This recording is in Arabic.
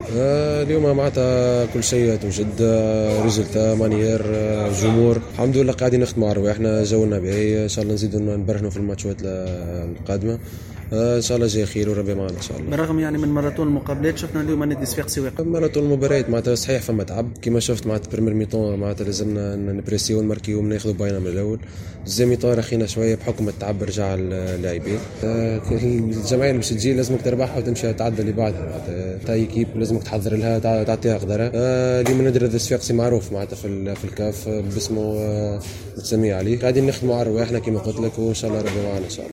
اليوم معناتها كل شيء توجد، ريزلتا مانيير، جمهور، الحمد لله قاعدين نخدموا على رواحنا، جونا باهي، ان شاء الله نزيدوا نبرهنوا في الماتشات القادمه، ان شاء الله جاي خير وربي معنا ان شاء الله. بالرغم يعني من ماراثون المقابلات شفنا اليوم نادي صفاقسي واقع. ماراثون المباريات معناتها صحيح فما تعب كيما شفت معناتها بريمير ميطون معناتها لازمنا نبريسيو ونماركيو وناخذوا باينه من الاول. دوزيام ميطون رخينا شويه بحكم التعب رجع اللاعبين. الجماهير اللي باش تجي لازمك تربحها وتمشي تعدى اللي بعدها، معناتها تاي كيب لازمك تحضر لها تعطيها قدرها. اليوم ندير صفاقسي معروف معناتها في الكاف باسمه متسمي عليه، قاعدين نخدموا على رواحنا كيما قلت لك، وان شاء الله ربي معنا ان شاء الله.